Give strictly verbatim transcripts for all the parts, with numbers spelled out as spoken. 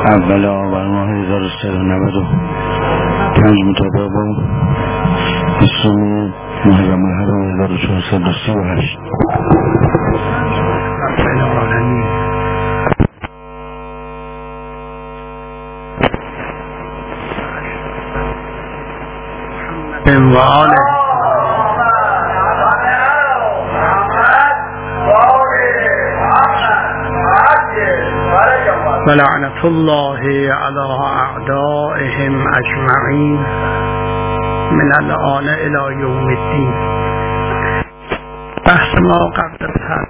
اول آبان ماه هزار و سیصد و نود و پنج مطابق با بیستم محرم الحرام هزار و چهارصد و سی و هشت. رب العالمین. محمد و آله ولعنة الله على أعدائهم أجمعين من الآن إلى يوم الدين. بحث ما قبل الحد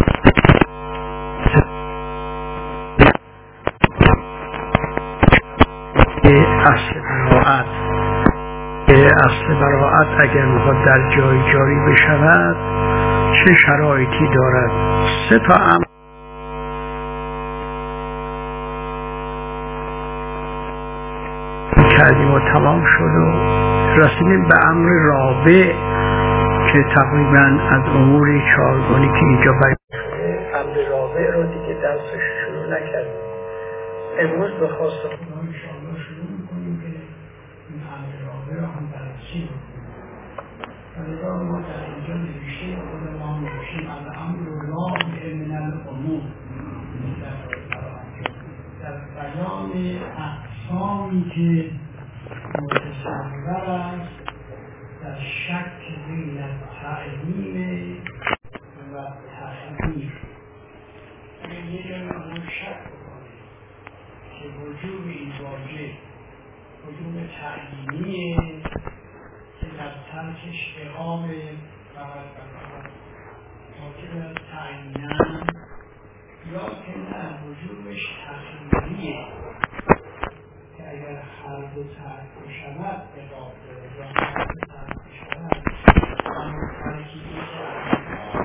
اصل براءت اصل براءت اگر میخواد در جای جاری بشود چه شرایطی دارد؟ سه تا امر کردیم و تمام شد و رسیدیم به امر رابع که تقریبا از امور چهارگانی که اینجا بیان شده. امر رابع رو دیگه درسش شروع نکردیم. امروز به خواست خدا انشاءالله شروع میکنیم که این امر رابع رو هم بررسی بکنیم. ولی ما در اینجا نوشته خود ما نوشتیم الامر رابع من الامور در بیان اقسامی که متصور است در شک بین تعیین و تخییر. اگر یه جایی اون شک بکنه که وجود این واژه وجود تعیینیه که در ترکش اقامه فقط فقط واجب تعیینن یا که نه وجودش تخییریه که اگر هر دو ترک بشود اقامه داره یا هر دو ترک بشود اما ترکیبی که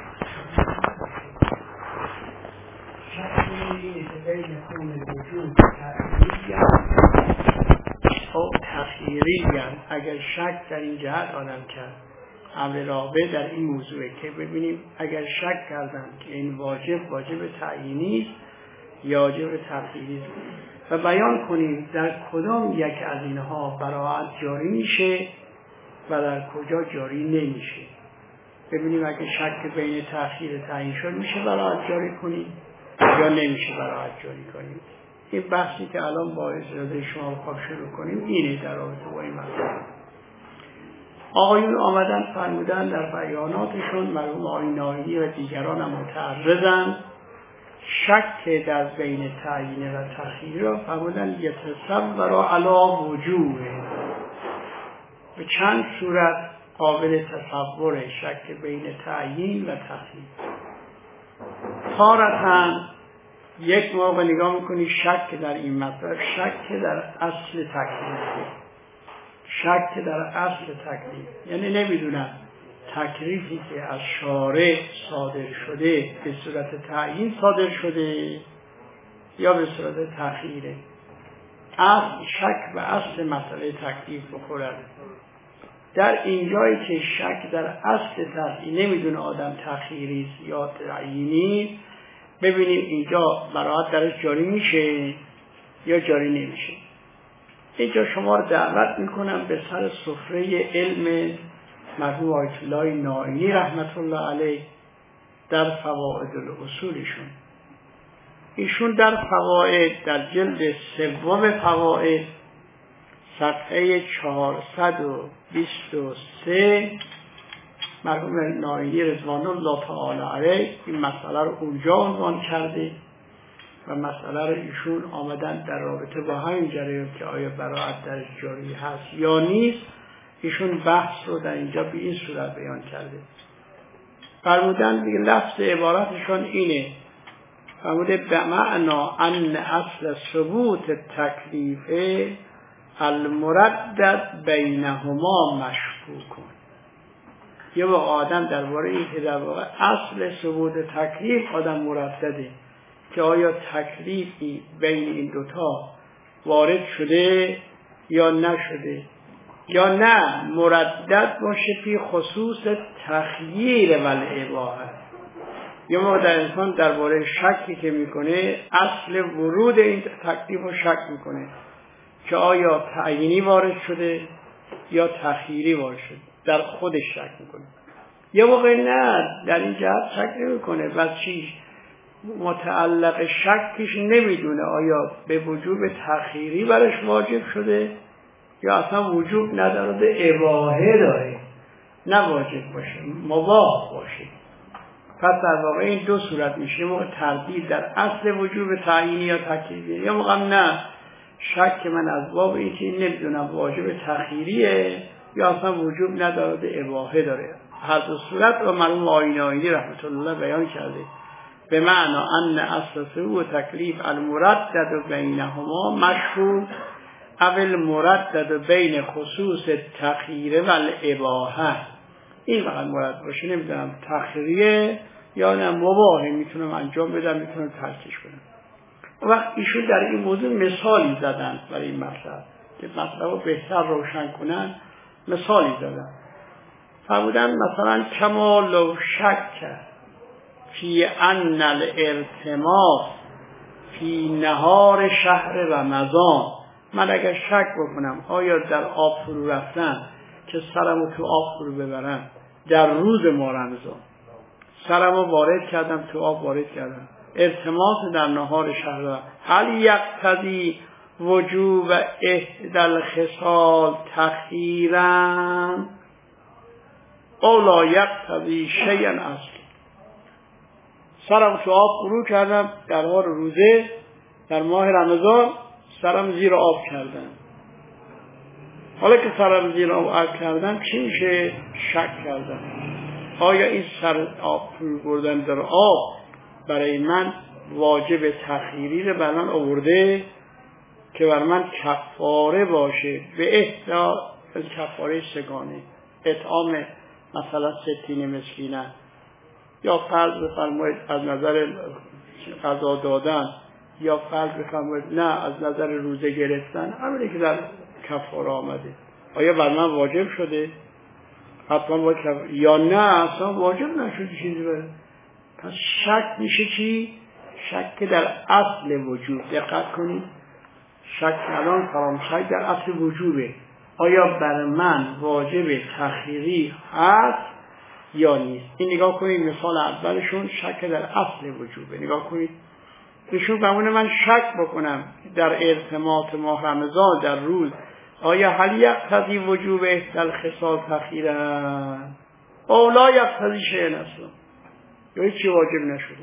شکلی که بین خون وجود تخییری او تخییری اگر شک در این جهت آدم کرد. امر رابع در این موضوعه که ببینیم اگر شک کردن که این واجب واجب تعیینی یا واجب تخییری و بیان کنیم در کدام یک از اینها براءت جاری میشه و در کجا جاری نمیشه. ببینیم اگه شک بین تأخیر تعیین شد میشه براءت جاری کنیم یا نمیشه براءت جاری کنیم. این بحثی که الان با اجازه شما بخواب شروع کنیم اینه در رابطه با این مسئله. آقایون آمدن فرمودن در بیاناتشون مرحوم آقای ناینی و دیگران هم متعرضن شک در بین تعیین و تخییر را فرمودن یتصور علی وجوه به چند صورت قابل تصور شک بین تعیین و تخییر. تارتاً یک موقع نگاه میکنی شک در این مطلب شک در اصل تکلیف شک در اصل تکلیف یعنی نمیدونم تکلیفی که از شارع صادر شده به صورت تعیین صادر شده یا به صورت تخییره. اصل شک و اصل مسئله تکلیف بخورد. در اینجایی که شک در اصل تعیین نمیدونه آدم تخییری یا تعیینی ببینیم اینجا براءت درش جاری میشه یا جاری نمیشه. اینجا شما رو دعوت میکنم به سر سفره علم مرحوم آیت الله ناینی رحمت الله علیه در فوائد الاصولشون. ایشون در فوائد در جلد سوم فوائد صفحه چهارصد و بیست و سه مرحوم ناینی رضوان الله تعالی علیه این مسئله رو اونجا عنوان کرده و مسئله رو ایشون آمدن در رابطه با همین جریان که آیا براءت در جاری هست یا نیست ایشون بحث رو در اینجا به این صورت بیان کرده. فرمودن دیگه لفظ عبارتشون اینه فرموده به معنا ان اصل ثبوت تکلیف المردد بینهما مشکوکون. یه با آدم درباره این که در واقع اصل ثبوت تکلیف آدم مردده که آیا تکلیفی بین این دوتا وارد شده یا نشده یا نه مردد باشه فی خصوص تخییر و الاباحه یه موقع در انسان درباره شکی که میکنه اصل ورود این تکلیف رو شک میکنه که آیا تعیینی وارد شده یا تخییری وارد شده، در خودش شک میکنه. یه موقع نه، در این جهت شک نمیکنه، بس چی متعلق شکش نمیدونه آیا به وجوب تخییری برش واجب شده یا اصلا وجوب نداره، به اباحه داره، نه واجب باشه، مباح باشه. پس در واقع این دو صورت میشه، موقع تردید در اصل وجوب تعیینی یا تکلیفی، یا موقع نه، شک من از باب این که نمیدونم واجب تخییریه یا اصلا وجوب نداره، به اباحه داره. هر دو صورت رو مرحوم آیین آیینی رحمت الله بیان کرده، به معنی ان اصل و تکلیف المردد بینهما مشهور اول مردد بین خصوص تخییر و الاباحه. این وقت مراد باشه، نمیدونم تخییریه یا نه مباحه، میتونم انجام بدم، میتونم ترکش کنم. وقت ایشون در این موضوع مثالی زدن برای این مطلب که مطلب رو بهتر روشن کنن، مثالی زدن. فرمودن مثلا کما لو شک فی ان الارتماس فی نهار شهر رمضان، من اگر شک بکنم آیا در آب فرو رفتن که سرمو تو آب فرو ببرم در روز ما رمضان، سرمو وارد کردم تو آب وارد کردم، ارتماس در نهار شهر، هل یقتضی وجوب احدی الخصال تخییرا او لا یقتضی شیئا اصلی. سرم تو آب فرو کردم در حال روزه در ماه رمضان، سرم زیر آب کردم. حالا که سرم زیر آب کردم چی میشه؟ شک کردم آیا این سر آب فرو بردن در آب برای من واجب تخییری رو بر من آورده که بر من کفاره باشه، به احدا کفاره سگانه، اطعام مثلا ستین مسکینه، یا فرض بفرمایید از نظر قضا دادن، یا فرض بفرمایید نه از نظر روزه گرفتن، همینی که در کفاره آمده، آیا بر من واجب شده؟ حتما باید کفاره، یا نه اصلا واجب نشده چیزی بره. پس شک میشه چی؟ شک در اصل وجوب. دقت کنید، شک الان فرام شک در اصل وجوبه، آیا بر من واجب تخییری هست یا نیست. این نگاه کنید، مثال اولشون شک در اصل وجوبه. نگاه کنید ایشون فرمونه من شک بکنم در ارتماس ماه رمضان در روز، آیا هل یقتضی وجوب احدی الخصال تخییرا او لا یقتضی شیئا اصلا، یا هیچی واجب نشده.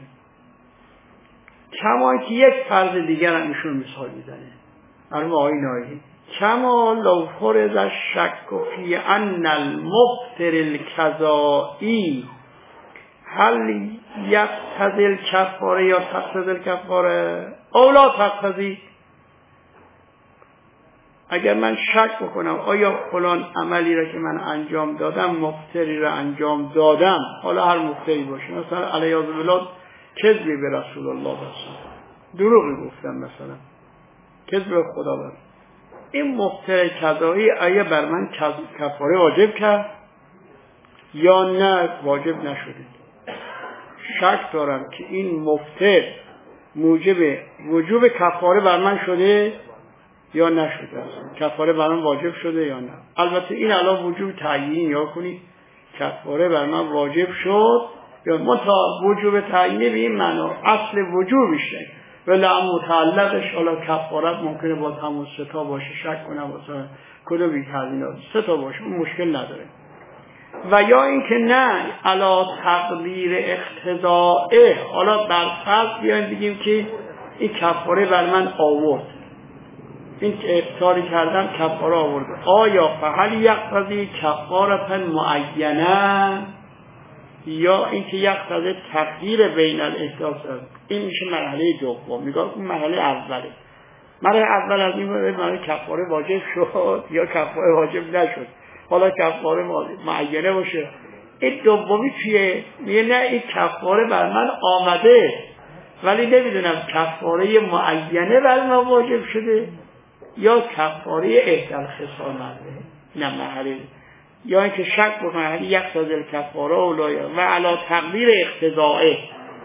کما که یک فرض دیگر هم ایشون مثال میزنه، مرحوم آیین آیین، کما لو فرض الشک فی ان المفطر القضائی هل یقتضی الکفاره یا تقتضی الکفاره او لا تقتضی. اگر من شک بکنم آیا فلان عملی را که من انجام دادم مفطری را انجام دادم، حالا هر مفطری باشه، مثلا علیاذ بالله کذبی به رسول الله رسول، دروغی گفتم، مثلا کذب به خدا بر، این مفطر قضایی آیا بر من کفاره واجب کرد یا نه واجب نشده؟ شک دارم که این مفطر موجب وجوب کفاره بر من شده یا نشده، کفاره بر من واجب شده یا نه. البته این الان وجوب تعیینی، یا کنید کفاره بر من واجب شد یا متا وجوب تعیینی به این معنا اصل وجوبشه، ولی متعلقش حالا کفارت ممکنه با همون سه تا باشه، شک کنم مثلا کدومی تعیینات سه تا باشه، اون مشکل نداره. و یا اینکه نه علا تقدیر اقتضائه، حالا بر فرض بیایم بگیم که این کفاره بر من آورد، این که افطاری کردم کفاره آورد، آیا فهل یقتضی کفارة معینه یا اینکه یقتضی تقدیر بین الاحداث. این میشه مرحله دوم. نگاه کن، مرحله اوله، مرحله اول از این مرحله کفاره واجب شد یا کفاره واجب نشد، حالا کفاره معینه باشه. این دومی چیه؟ میگه نه این کفاره بر من آمده ولی نمیدونم کفاره معینه بر من واجب شده یا کفاره احدی الخصال مرده. نه مرحله، یا اینکه شک بکنه هل یقتضی الکفاره اولای و علی تقدیر اقتضائه،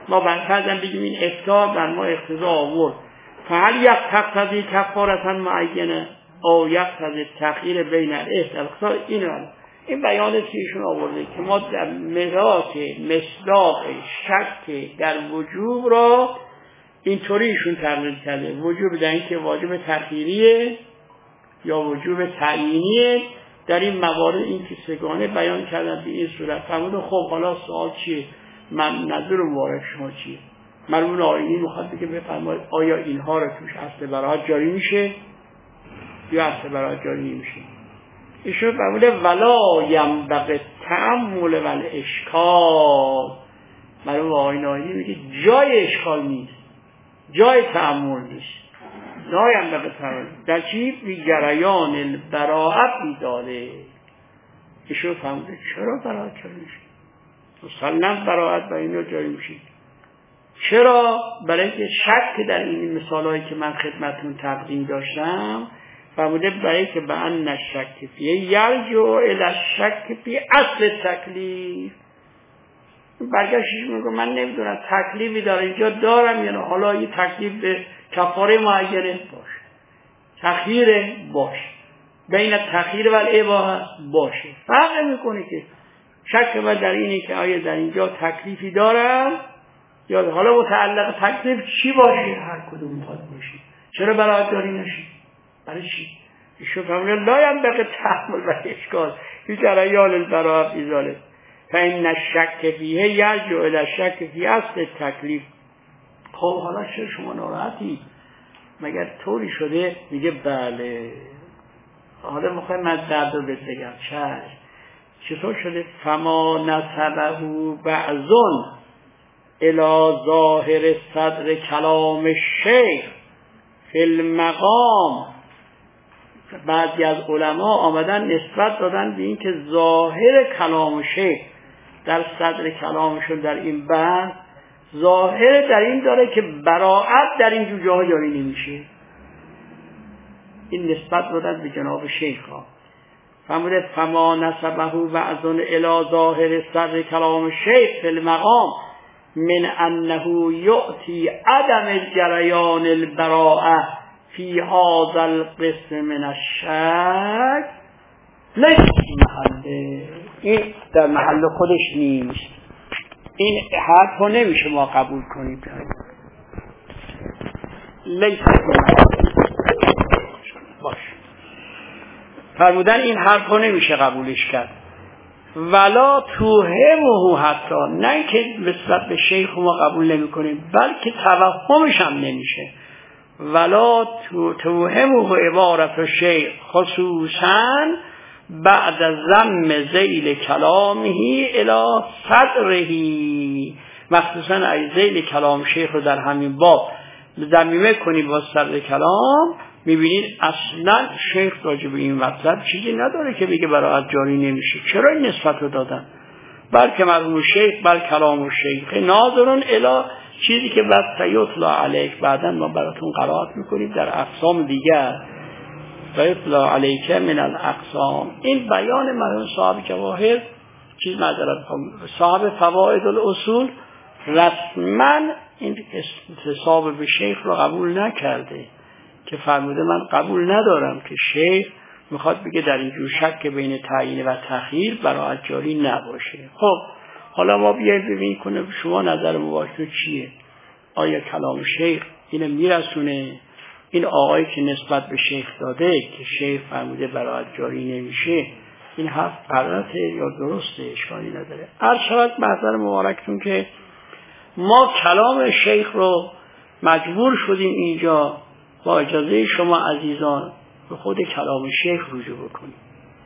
ما برفرضم بگیم این افتار بر ما اقتضا آورد فهل یک تقتضی کفارتا معینه او یک تقتضی تخییر بین الاختار. این رو این بیان که ایشون آورده که ما در مدات مصداق شک در وجوب را اینطوری ایشون تقریر کرده، وجوب در این که واجب تخییریه یا وجوب تعیینیه. در این موارد این که سگانه بیان کردن به این صورت. فرمودن خب حالا سوال چیه؟ من نظر مبارک شما چیه؟ مرحوم آیینی میخواد بگه بفرمایید آیا اینها را توش اصل براحت جاری میشه یا اصل براحت جاری نمیشه؟ ایشون فرموده ولا ینبغی تأمل و الاشکال. مرحوم آیینی میگه جای اشکال نیست، جای تأمل نیست. لا ینبغی تأمل در چی؟ بی جریان البراءت بیداله. ایشون فرموده چرا براحت جاری میشه؟ مسلم براحت با اینو جاری میشه. چرا؟ برای اینکه شک در این مثالهایی که من خدمتتون تقدیم داشتم فرموده برای که به ان الشک فیه یرجع الی الشک فی اصل تکلیف. برگشتش میگه من نمیدونم تکلیفی در اینجا دارم یا نه، حالا این تکلیف به کفاره معینه باشه، تخییر باشه، بین تخییر و الاباحه باشه، فرق میکنه که شک من در اینه که آیا در اینجا تکلیفی دارم یا حالا متعلق تکلیف چی باشه، هر کدوم میخواد باشه. چرا براحت جاری نشه؟ برای چی؟ ایشون فرموده لا ینبغی تأمل و اشکال فی جریان البراءت ازاله فإن الشک فیه یرجع الی الشک فی اصل تکلیف. خب حالا چرا شما ناراحتی؟ مگر طوری شده؟ میگه بله. حالا میخوای من درد رو بگم. چشم. چطور شده؟ فما نسبه بعضون الی ظاهر صدر کلام شیخ فی المقام. بعضی از علما آمدن نسبت دادن به این که ظاهر کلام شیخ در صدر کلامشون در این بحث ظاهر در این داره که براءت در این جاها جاری نمیشه. این نسبت دادن به جناب شیخ ها. فرموده فما نسبه بعضون الی ظاهر صدر کلام شیخ فی المقام من انه یعطی عدم الجریان البراءه فی هذا القسم من الشک لیس محله. این در محل خودش نیست. این حرف رو نمیشه ما قبول کنیم. لیس باش فرمودن این حرف رو نمیشه قبولش کرد. ولا توهمه حتی، نه که نسبت به شیخ ما قبول نمی کنیم بلکه توهمش هم نمیشه. ولا توهمه عبارت شیخ خصوصا بعد ضم ذیل کلامه الی صدره. مخصوصا ای ذیل کلام شیخ رو در همین باب ضمیمه کنید با صدر کلام، میبینید اصلا شیخ راجع به این مطلب چیزی نداره که بگه براحت جاری نمیشه. چرا این نسبت رو دادن؟ بلکه مرحوم شیخ بل کلام شیخ ناظرون الی چیزی که بعد سیطلا علیک بعدا ما براتون قرائت میکنیم در اقسام دیگر. سیطلا علیک من الاقسام. این بیان مرحوم صاحب جواهر چیز ندارد. صاحب فوائد الاصول رسما این انتساب به شیخ رو قبول نکرده که فرموده من قبول ندارم که شیخ میخواد بگه در اینجور شک بین تعیین و تخییر براحت جاری نباشه. خب حالا ما بیاییم ببینیم کنه شما نظر مباشر چیه؟ آیا کلام شیخ اینو میرسونه؟ این آقایی که نسبت به شیخ داده که شیخ فرموده براحت جاری نمیشه، این حرف غلطه یا درسته؟ اشکالی نداره. هر شاید محضر مبارکتون که ما کلام شیخ رو مجبور شدیم اینجا با اجازه شما عزیزان به خود کلام شیخ رجوع بکنیم.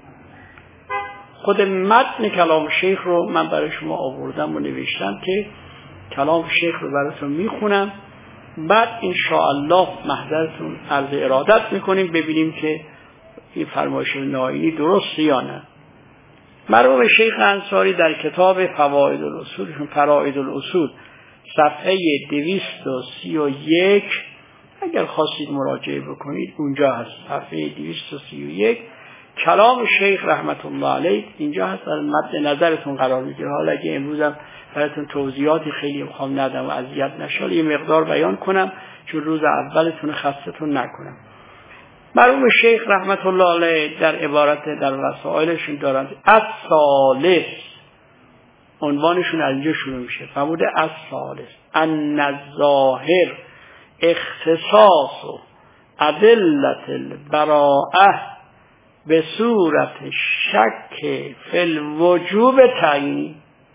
خود متن کلام شیخ رو من برای شما آوردم و نوشتم که کلام شیخ رو براتون میخونم، بعد انشاءالله محضرتون عرض ارادت میکنیم ببینیم که این فرمایش نائینی درسته یا نه. مرحوم شیخ انصاری در کتاب فوائد الاصول فرائد الاصول صفحه دویست و سی و یک اگر خواستید مراجعه بکنید اونجا هست. صفحه دویست و سی و یک کلام شیخ رحمت الله علیه اینجا هست، در مد نظرتون قرار میگیره. حالا اگه امروزم براتون توضیحاتی خیلی میخوام ندم و اذیت نشال یه مقدار بیان کنم چون روز اولتون خستتون نکنم. مرحوم شیخ رحمت الله علیه در عبارت در وسائلشون دارند الثالث، عنوانشون از اینجا شروع میشه، فرموده الثالث ان الظاهر اختصاص و ادلت البراءه به صورت شک فی الوجوب تعیینی.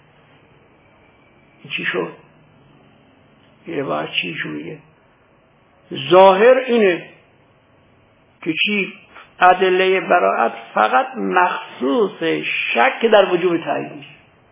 چی شد؟ یه بار چی شو میگه؟ ظاهر اینه که چی؟ ادله براءت فقط مخصوص شک در وجوب تعیینی،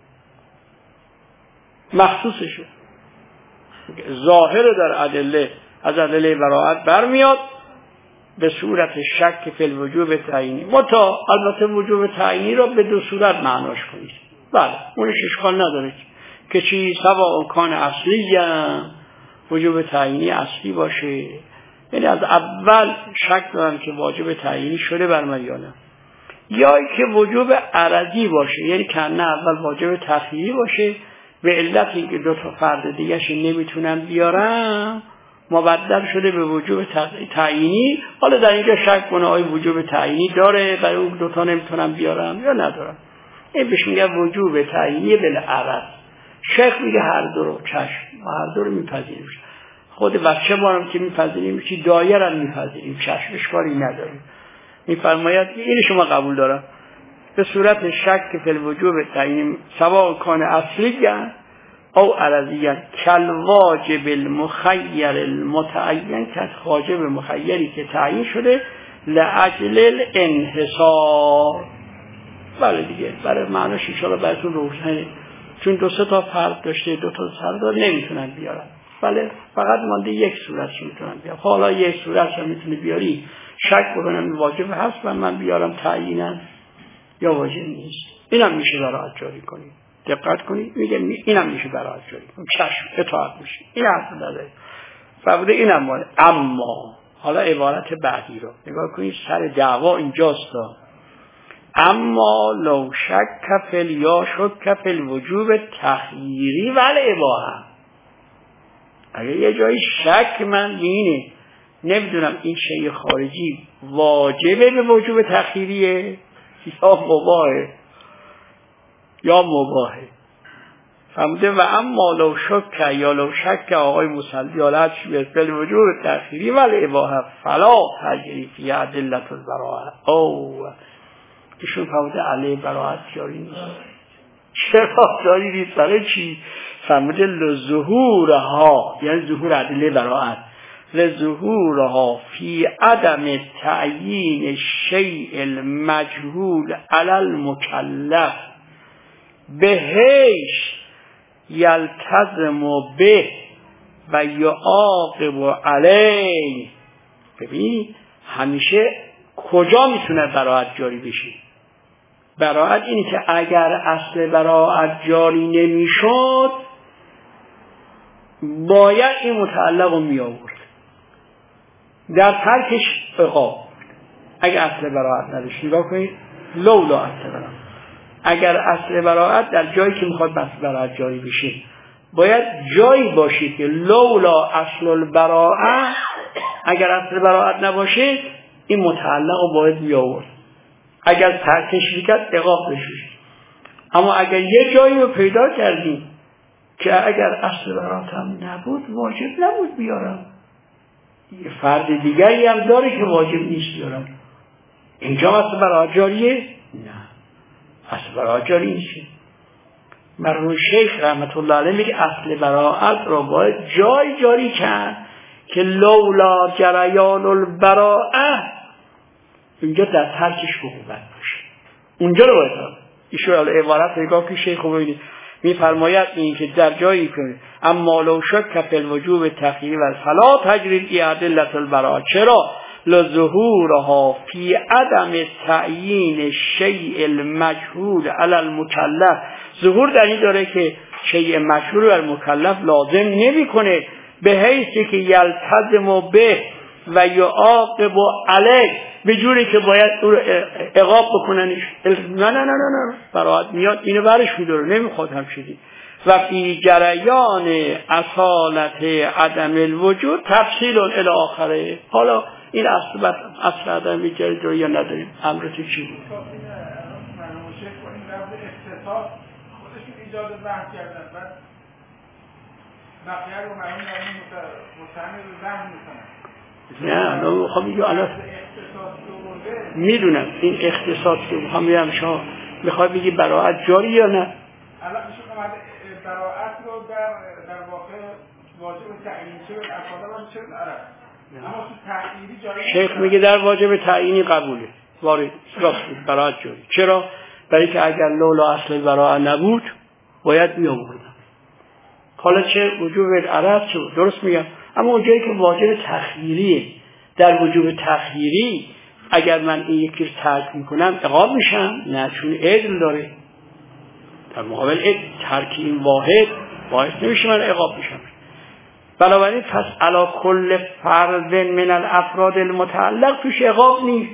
مخصوصشه. ظاهر در ادله از ادله براءت برمیاد به صورت شک فی الوجوب تعیینی. متا البته وجوب تعیینی رو به دو صورت معناش کنید. بله اونش اشکال نداره که چی سواء کان اصلی وجوب تعیینی اصلی باشه، یعنی از اول شک دارم که واجب تعیینی شده بر من یا نه، یا که وجوب عرضی باشه، یعنی که نه اول واجب تخییری باشه به علت اینکه دو تا فرد دیگه‌ش نمیتونن بیارم مبدل شده به وجوب تعیینی. حالا در اینجا شک کنه آیا وجوب تعیینی داره برای اون دو تا نمیتونم بیارم یا ندارم. این بهش میگه وجوب تعیینی بالعرض. شیخ میگه هر دو رو چشم و هر دو رو میپذیریم. خود بچه بارم که میپذیریم چی دایره رو میپذیریم، چشم اشکالی نداریم. میفرماید این شما قبول دارم به صورت شک فی الوجوب تعیین سواء کان اصلیه او عرضیه کل واجب المخیر المتعین، که واجب مخیری که تعیین شده لاجل الانحصار. بله دیگه برای معناش ان شاءالله براتون روشنه، چون دو سه تا فرد داشته دو تا سردار نمیتونن بیارن. بله فقط مانده یک صورتش میتونن بیارن. حالا یک صورتش هم میتونه بیاری شک بکنم واجب هست و من بیارم تعیینن یا واجب نیست. اینم میشه براعت جاری کنید. دقت کنید میگه اینم میشه براعت جاری کنید، چشم اطاعت میشه. این حرف نداره. فرموده اینم مال. اما حالا عبارت بعدی رو نگاه کنید، سر دعوا اینجاست. اما لو شک فی یا شک فی الوجوب تخییری ول اباحه، اگر یه جایی شک من اینه نمیدونم این شیء خارجی واجبه به وجوب تخییریه یا مباهه یا مباهه. فهمده و اما لو شک یا لو شک آقای مسلی حالت شبه فی الوجوب تخییری ول اباحه فلا تجری فی ادلت البراءه. او ایشون فهمده علیه براءت جاری نیست. چرا جاری نیست؟ برای چی؟ فهمده لظهورها، یعنی ظهور ادله براءت، لظهورها فی عدم تعیین الشیء المجهول علی المکلف بهش یلتزم به و یعاقب علیه. ببین همیشه کجا میتونه براءت جاری بشه؟ براءت اینی که اگر اصل براءت جاری نمیشد باید این متعلق رو می آورد در ترکش عقاب. اگر اصل براءت نداشت نگاه کنید لولا اصل براءت، اگر اصل براءت در جایی که میخواد اصل براءت جاری بشه باید جایی باشه که لولا اصل البراءه، اگر اصل براءت نباشه این متعلق رو باید می آورد، اگر ترکش میکرد عقاب بشه. اما اگر یه جایی رو پیدا کردیم که اگر اصل براءت هم نبود واجب نبود بیارم، یه فرد دیگری هم داره که واجب نیست بیارم، اینجا اصل براءت جاریه؟ نه اصل براءت جاری نیست. مرحوم شیخ رحمت الله علیه میگه اصل براءت رو باید جای جاری کرد که لولا جریان البراءه اینجا در ترکش حکومت باشه، اونجا رو باید ایشون عبارت نگاه که شیخ رو ببینید میفرماید این که در جایی که اما لو شک فی الوجوب تخییری و فلا تجری ادله البراءه، چرا؟ لظهورها فی عدم تعیین الشیء المجهول علی المکلف. ظهور در این داره که شیء مجهول بر مکلف لازم نمیکنه به حیثی که یلتزم به و یعاقب علیه، به جوری که باید او رو عقاب بکننش. نه نه نه نه نه براعت میاد اینو برش میداره، نمیخواد هم شدی. و فی جریان اصالت عدم الوجود تفصیل الی آخره. حالا این اصل بر اصل عدم وجود رو یا نداریم. امر تو چی بود؟ خودشون ایجاد بحث کردن بعد بقیه رو معلوم مستعمل رو ذهن میکنن. نه نه خب میگه الان میدونم این اختصاص رو میخوام بگم شما میخوای بگی براعت جاری یا نه؟ الان میشه اومده براعت رو در در واقع واجب تعیین چه به افعال چه به عرب، اما تو تعیینی جاری شیخ میگه در واجب تعیینی قبوله وارد راست براعت جاری. چرا؟ برای که اگر لولا اصل براعت نبود باید میآوردن. حالا چه وجوب عرب چه درست میگم، اما اونجایی که واجب تخییریه، در وجوب تخییری اگر من این یکی رو ترک میکنم عقاب میشم؟ نه، چون عدل داره. در مقابل عدل ترک این واحد باعث نمیشه من عقاب میشم. بنابراین پس علی کل فرد من الافراد المتعلق توش عقاب نیست.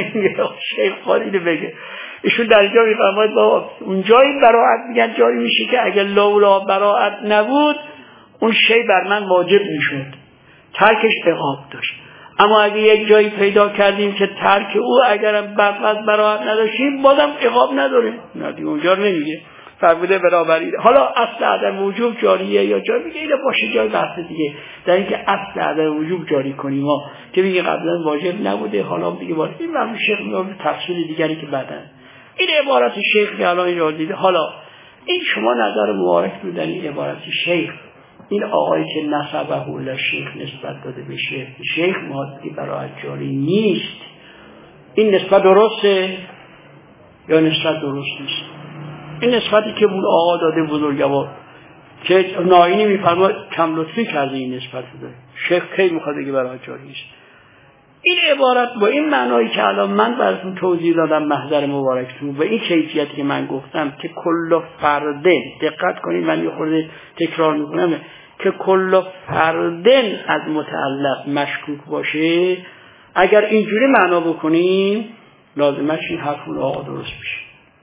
شیخ خالیده بگه ایشون در اینجا میفرماید بابا اونجایی براعت میگن جاری میشه که اگر لولا براعت نبود اون شی بر من واجب میشد، ترکش عقاب داشت. اما اگه یک جایی پیدا کردیم که ترک او اگرم بر براعت نداشتیم بازم عقاب نداره، نه دیگه اونجا نمیگه فرموده برابری. حالا اصل عدم وجوب جاریه یا جاری میگه اینو باشه جای بحث دیگه، در اینکه اصل عدم وجوب جاری کنیم ما که میگه قبلا واجب نبوده حالا دیگه واجب. این من شیخ میگم تفصیل دیگری که بعدن این عبارت شیخ که الان اینجا دیده. حالا این شما نظر مبارک بودن این عبارت شیخ، این آقایی که نسبه الله شیخ نسبت داده به شیخ، شیخ مادی برای جاری نیست، این نسبت درسته یا نسبت درست نیست؟ این نسبتی که اون آقا داده بزرگوار که ناینی میفرماید کم لطفی کرده این نسبت داده، شیخ کی میخواد بگه برای جاری نیست؟ این عبارت با این معنایی که الان من براتون توضیح دادم محضر مبارکتون و این کیفیتی که من گفتم که کل فردن، دقت کنید من یه خورده تکرار میکنم، که کل فردن از متعلق مشکوک باشه، اگر اینجوری معنا بکنیم لازمش این حرف اون آقا درست میشه.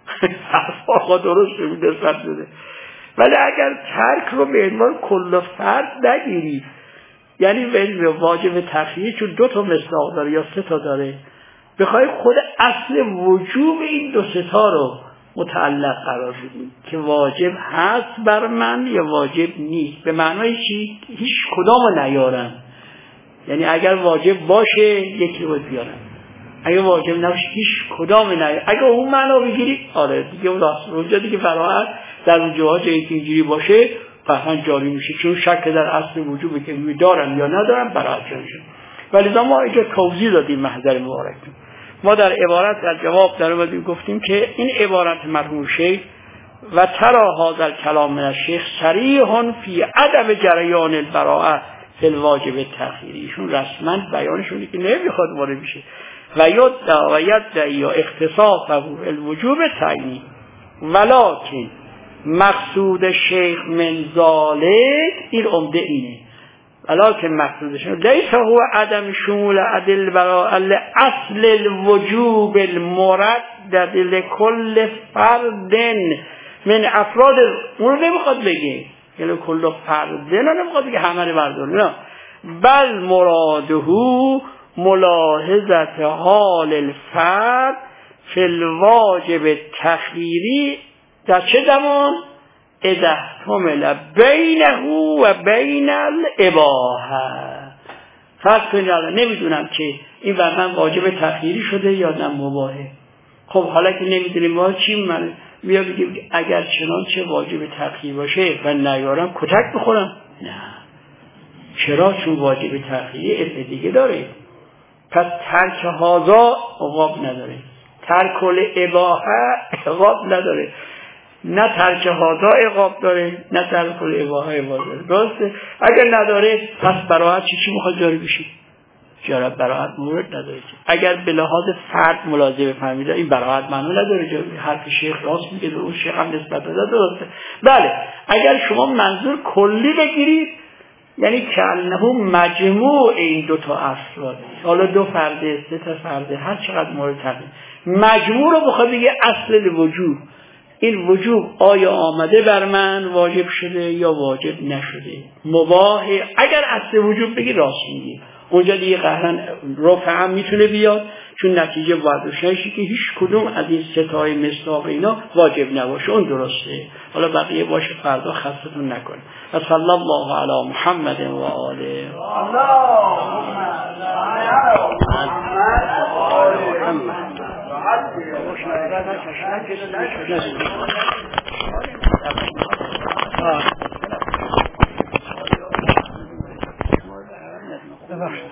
حرف آقا درست به نسبت بده. ولی اگر ترک رو به عنوان کل فرد نگیرید، یعنی به واجب تخییر چون دو تا مصداق داره یا سه تا داره، بخوای خود اصل وجوب این دو سه تا رو متعلق قرار بدیم که واجب هست بر من یا واجب نیست، به معنای چی؟ هیچ کدامو نیارم. یعنی اگر واجب باشه یکی رو بیارم، اگر واجب نباشه هیچ کدام نیارم. اگر اون معنا بگیری آره دیگه اونجا دیگه فراحت در اون جاها جایی که اینجوری باشه قطعا جاری میشه، چون شک در اصل وجوبه که دارم یا ندارم برای جاری شد. ولی ما اینجا توضیح دادیم محضر مبارک. ما در عبارت در جواب در اومدیم گفتیم که این عبارت مرحوم شیخ و ترا هذا الکلام من الشیخ صریح فی عدم جریان البراءه فی الواجب التأخیری. ایشون رسما بیانشونه که نمیخواد وارد بشه و یدعی و یدعی یا اختصاص الوجوب تعیینی، ولکن مقصود شیخ من ذالک این عمده اینه، ولکن مقصودش لیس هو عدم شمول عدل برای اصل الوجوب المردد لکل فرد من افراد. اون رو نمیخواد بگه یعنی کل فرد نه نمیخواد بگه همه رو برداره، نه، بل مراده ملاحظت حال الفرد فی الواجب تخییری در چه زمان؟ اذا احتمل بینه و بین الاباحه. فرض کنید الان نمیدونم که این بر من واجب تخییری شده یا نه مباحه. خب حالا که نمیدونیم ما چی من بیا بگیم اگر چنانچه واجب تخییر باشه و نیارم کتک بخورم؟ نه. چرا؟ چون واجب تخییری افعال دیگه داره. پس ترک هازا عقاب نداره، ترک الاباحه عقاب نداره، نه ترک هازا عقاب داره نه ترک الاباحه عقاب داره. درسته؟ اگر نداره پس براعت چی چی میخواد جاری بشی؟ جاری براعت مورد نداره. اگر به لحاظ فرد ملاحظه فهمیده این براعت معنی نداره، جاری حرف شیخ راست میگه، اون شیخ هم نسبت داده درسته. بله اگر شما منظور کلی بگیرید یعنی کأنه مجموع این دو تا اصل، حالا دو فرده، سه تا فرده، هر چقدر مورد تقدیم، مجموع رو بخواد بگه اصل الوجوب. این وجوب آیا آمده بر من واجب شده یا واجب نشده، مباح. اگر اصل وجوب بگی راست میگی، اونجا دیگه قهرن رفع هم میتونه بیاد، چون نتیجه واضحه که هیچ کدوم از این ستای مصداق اینا واجب نباشه، اون درسته. حالا بقیه باشه فردا خستتون نکنه. و صلی الله علی محمد و آله. اللهم